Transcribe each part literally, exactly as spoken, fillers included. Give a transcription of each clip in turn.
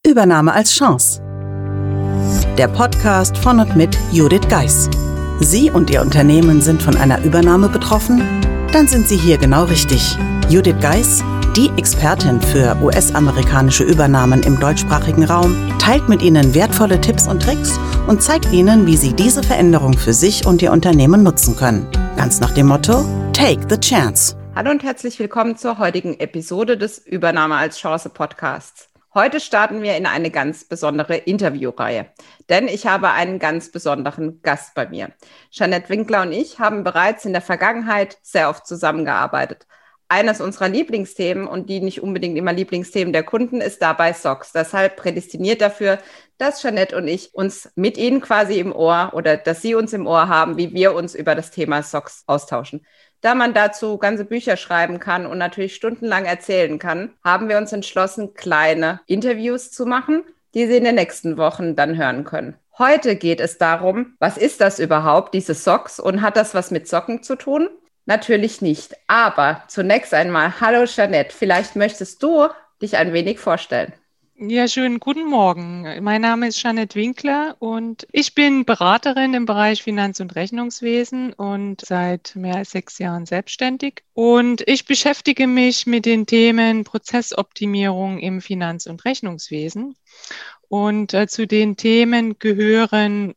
Übernahme als Chance. Der Podcast von und mit Judith Geis. Sie und Ihr Unternehmen sind von einer Übernahme betroffen? Dann sind Sie hier genau richtig. Judith Geis, die Expertin für U S-amerikanische Übernahmen im deutschsprachigen Raum, teilt mit Ihnen wertvolle Tipps und Tricks und zeigt Ihnen, wie Sie diese Veränderung für sich und Ihr Unternehmen nutzen können. Ganz nach dem Motto: Take the chance. Hallo und herzlich willkommen zur heutigen Episode des Übernahme als Chance Podcasts. Heute starten wir in eine ganz besondere Interviewreihe, denn ich habe einen ganz besonderen Gast bei mir. Jeanette Winkler und ich haben bereits in der Vergangenheit sehr oft zusammengearbeitet. Eines unserer Lieblingsthemen und die nicht unbedingt immer Lieblingsthemen der Kunden ist dabei S O X. Deshalb prädestiniert dafür, dass Jeanette und ich uns mit Ihnen quasi im Ohr oder dass Sie uns im Ohr haben, wie wir uns über das Thema S O X austauschen. Da man dazu ganze Bücher schreiben kann und natürlich stundenlang erzählen kann, haben wir uns entschlossen, kleine Interviews zu machen, die Sie in den nächsten Wochen dann hören können. Heute geht es darum, was ist das überhaupt, diese S O X, und hat das was mit Socken zu tun? Natürlich nicht. Aber zunächst einmal, hallo Jeanette, vielleicht möchtest du dich ein wenig vorstellen. Ja, schönen guten Morgen. Mein Name ist Jeanette Winkler und ich bin Beraterin im Bereich Finanz- und Rechnungswesen und seit mehr als sechs Jahren selbstständig. Und ich beschäftige mich mit den Themen Prozessoptimierung im Finanz- und Rechnungswesen. Und äh, zu den Themen gehören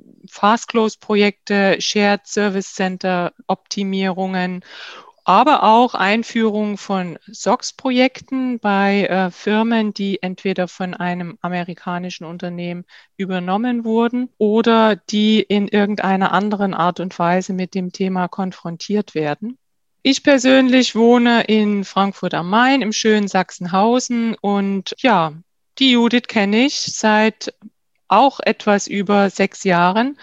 Fast-Close-Projekte, Shared Service Center Optimierungen, aber auch Einführung von S O X-Projekten bei äh, Firmen, die entweder von einem amerikanischen Unternehmen übernommen wurden oder die in irgendeiner anderen Art und Weise mit dem Thema konfrontiert werden. Ich persönlich wohne in Frankfurt am Main im schönen Sachsenhausen und ja, die Judith kenne ich seit auch etwas über sechs Jahren.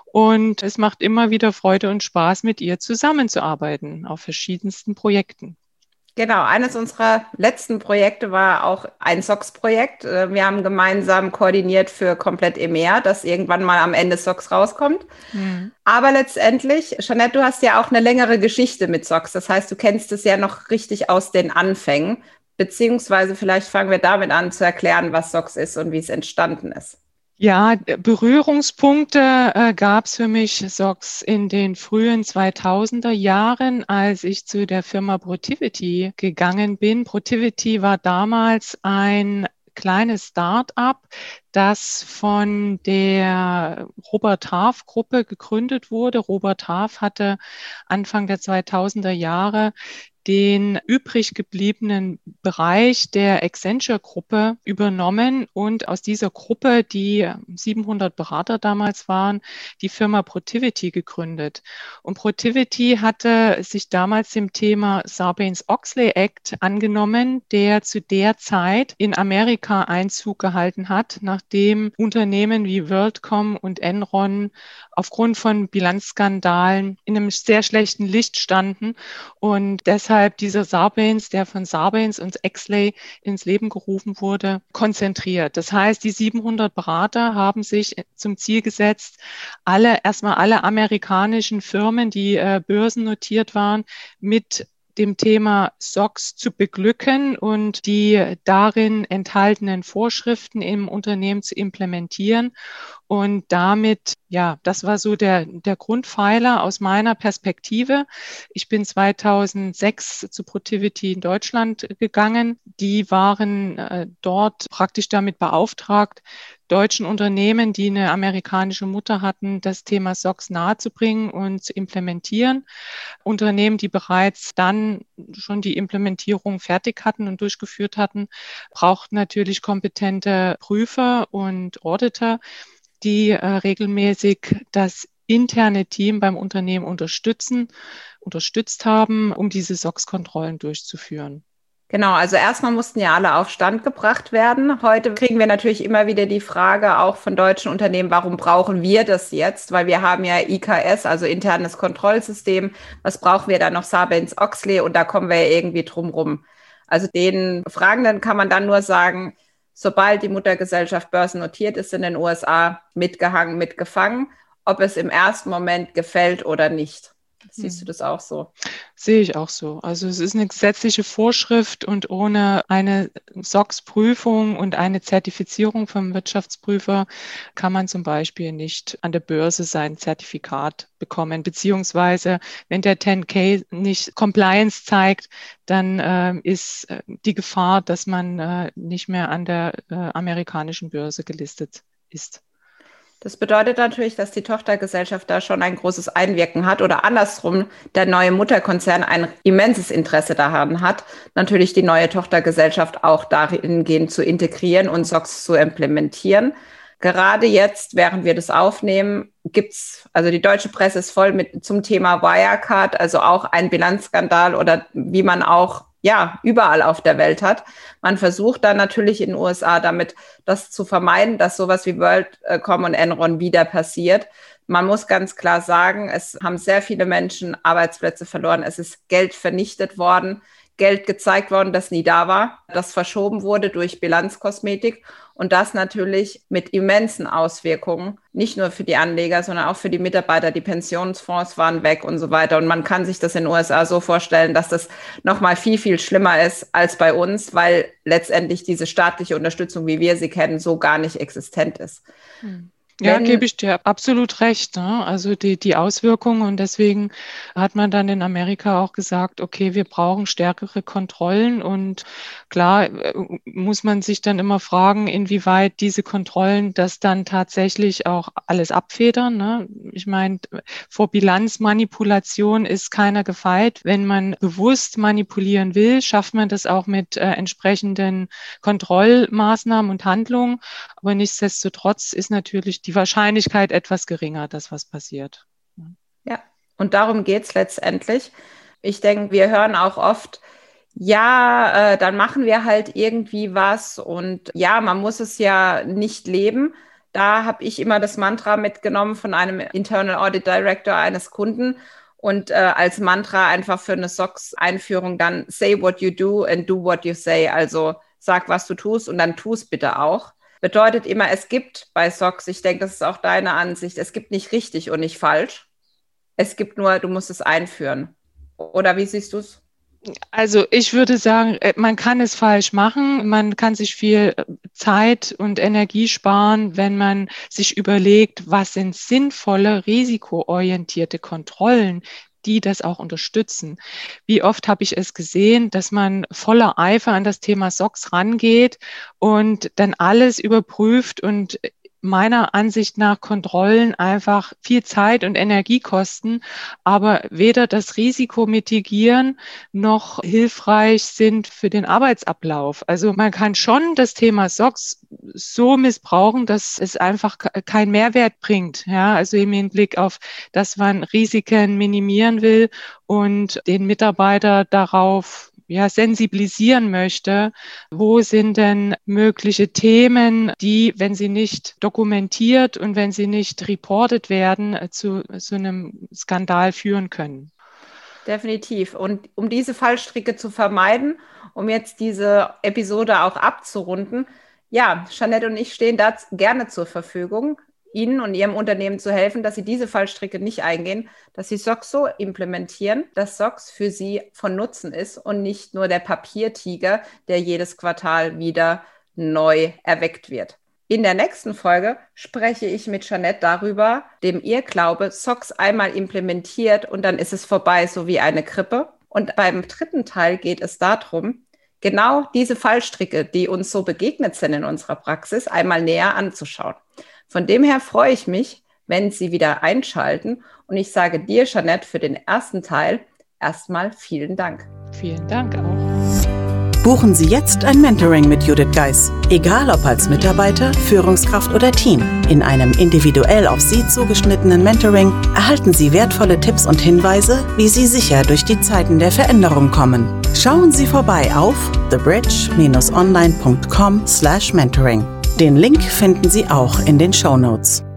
Und es macht immer wieder Freude und Spaß, mit ihr zusammenzuarbeiten auf verschiedensten Projekten. Genau, eines unserer letzten Projekte war auch ein S O X-Projekt. Wir haben gemeinsam koordiniert für komplett E M E A, dass irgendwann mal am Ende S O X rauskommt. Hm. Aber letztendlich, Jeanette, du hast ja auch eine längere Geschichte mit S O X. Das heißt, du kennst es ja noch richtig aus den Anfängen. Beziehungsweise vielleicht fangen wir damit an zu erklären, was S O X ist und wie es entstanden ist. Ja, Berührungspunkte äh, gab es für mich S O X in den frühen zweitausender Jahren, als ich zu der Firma Protiviti gegangen bin. Protiviti war damals ein kleines Start-up, das von der Robert Half-Gruppe gegründet wurde. Robert Half hatte Anfang der zweitausender Jahre den übrig gebliebenen Bereich der Accenture-Gruppe übernommen und aus dieser Gruppe, die siebenhundert Berater damals waren, die Firma Protiviti gegründet. Und Protiviti hatte sich damals dem Thema Sarbanes-Oxley Act angenommen, der zu der Zeit in Amerika Einzug gehalten hat, nachdem Unternehmen wie WorldCom und Enron aufgrund von Bilanzskandalen in einem sehr schlechten Licht standen und deshalb dieser Sarbanes, der von Sarbanes und Oxley ins Leben gerufen wurde, konzentriert. Das heißt, die siebenhundert Berater haben sich zum Ziel gesetzt, alle, erstmal alle amerikanischen Firmen, die äh, börsennotiert waren, mit dem Thema S O X zu beglücken und die darin enthaltenen Vorschriften im Unternehmen zu implementieren. Und damit, ja, das war so der, der Grundpfeiler aus meiner Perspektive. Ich bin zweitausendsechs zu Protiviti in Deutschland gegangen. Die waren äh, dort praktisch damit beauftragt, deutschen Unternehmen, die eine amerikanische Mutter hatten, das Thema S O X nahezubringen und zu implementieren. Unternehmen, die bereits dann schon die Implementierung fertig hatten und durchgeführt hatten, brauchten natürlich kompetente Prüfer und Auditor, die äh, regelmäßig das interne Team beim Unternehmen unterstützen, unterstützt haben, um diese S O X-Kontrollen durchzuführen. Genau, also erstmal mussten ja alle auf Stand gebracht werden. Heute kriegen wir natürlich immer wieder die Frage auch von deutschen Unternehmen, warum brauchen wir das jetzt? Weil wir haben ja I K S, also internes Kontrollsystem. Was brauchen wir da noch? Sarbanes-Oxley, und da kommen wir ja irgendwie drum rum. Also den Fragenden kann man dann nur sagen, sobald die Muttergesellschaft börsennotiert ist in den U S A, mitgehangen, mitgefangen, ob es im ersten Moment gefällt oder nicht. Siehst du das auch so? Sehe ich auch so. Also es ist eine gesetzliche Vorschrift und ohne eine S O X-Prüfung und eine Zertifizierung vom Wirtschaftsprüfer kann man zum Beispiel nicht an der Börse sein Zertifikat bekommen. Beziehungsweise wenn der zehn K nicht Compliance zeigt, dann äh, ist äh, die Gefahr, dass man äh, nicht mehr an der äh, amerikanischen Börse gelistet ist. Das bedeutet natürlich, dass die Tochtergesellschaft da schon ein großes Einwirken hat oder andersrum der neue Mutterkonzern ein immenses Interesse daran hat, natürlich die neue Tochtergesellschaft auch dahingehend zu integrieren und S O X zu implementieren. Gerade jetzt, während wir das aufnehmen, gibt's, also die deutsche Presse ist voll mit zum Thema Wirecard, also auch ein Bilanzskandal oder wie man auch ja, überall auf der Welt hat. Man versucht dann natürlich in den U S A damit das zu vermeiden, dass sowas wie WorldCom und Enron wieder passiert. Man muss ganz klar sagen, es haben sehr viele Menschen Arbeitsplätze verloren. Es ist Geld vernichtet worden, Geld gezeigt worden, das nie da war, das verschoben wurde durch Bilanzkosmetik und das natürlich mit immensen Auswirkungen, nicht nur für die Anleger, sondern auch für die Mitarbeiter. Die Pensionsfonds waren weg und so weiter. Und man kann sich das in den U S A so vorstellen, dass das nochmal viel, viel schlimmer ist als bei uns, weil letztendlich diese staatliche Unterstützung, wie wir sie kennen, so gar nicht existent ist. Hm. Ja, gebe ich dir absolut recht. Ne? Also die, die Auswirkungen und deswegen hat man dann in Amerika auch gesagt, okay, wir brauchen stärkere Kontrollen und klar muss man sich dann immer fragen, inwieweit diese Kontrollen das dann tatsächlich auch alles abfedern. Ne? Ich meine, vor Bilanzmanipulation ist keiner gefeit. Wenn man bewusst manipulieren will, schafft man das auch mit äh, entsprechenden Kontrollmaßnahmen und Handlungen. Aber nichtsdestotrotz ist natürlich die Wahrscheinlichkeit etwas geringer, dass was passiert. Ja, und darum geht es letztendlich. Ich denke, wir hören auch oft, ja, äh, dann machen wir halt irgendwie was und ja, man muss es ja nicht leben. Da habe ich immer das Mantra mitgenommen von einem Internal Audit Director eines Kunden und äh, als Mantra einfach für eine S O X-Einführung dann say what you do and do what you say. Also sag, was du tust und dann tu es bitte auch. Bedeutet immer, es gibt bei S O X, ich denke, das ist auch deine Ansicht, es gibt nicht richtig und nicht falsch. Es gibt nur, du musst es einführen. Oder wie siehst du es? Also ich würde sagen, man kann es falsch machen. Man kann sich viel Zeit und Energie sparen, wenn man sich überlegt, was sind sinnvolle, risikoorientierte Kontrollen, die das auch unterstützen. Wie oft habe ich es gesehen, dass man voller Eifer an das Thema S O X rangeht und dann alles überprüft und meiner Ansicht nach Kontrollen einfach viel Zeit und Energie kosten, aber weder das Risiko mitigieren noch hilfreich sind für den Arbeitsablauf. Also man kann schon das Thema S O X so missbrauchen, dass es einfach keinen Mehrwert bringt. Ja, also im Hinblick auf, dass man Risiken minimieren will und den Mitarbeiter darauf ja, sensibilisieren möchte, wo sind denn mögliche Themen, die, wenn sie nicht dokumentiert und wenn sie nicht reportet werden, zu so einem Skandal führen können. Definitiv. Und um diese Fallstricke zu vermeiden, um jetzt diese Episode auch abzurunden, ja, Jeanette und ich stehen da gerne zur Verfügung, Ihnen und Ihrem Unternehmen zu helfen, dass Sie diese Fallstricke nicht eingehen, dass Sie S O X so implementieren, dass S O X für Sie von Nutzen ist und nicht nur der Papiertiger, der jedes Quartal wieder neu erweckt wird. In der nächsten Folge spreche ich mit Jeanette darüber, dem ihr Glaube, S O X einmal implementiert und dann ist es vorbei, so wie eine Grippe. Und beim dritten Teil geht es darum, genau diese Fallstricke, die uns so begegnet sind in unserer Praxis, einmal näher anzuschauen. Von dem her freue ich mich, wenn Sie wieder einschalten. Und ich sage dir, Jeanette, für den ersten Teil erstmal vielen Dank. Vielen Dank auch. Buchen Sie jetzt ein Mentoring mit Judith Geis. Egal ob als Mitarbeiter, Führungskraft oder Team. In einem individuell auf Sie zugeschnittenen Mentoring erhalten Sie wertvolle Tipps und Hinweise, wie Sie sicher durch die Zeiten der Veränderung kommen. Schauen Sie vorbei auf the bridge dash online punkt com slash mentoring. Den Link finden Sie auch in den Shownotes.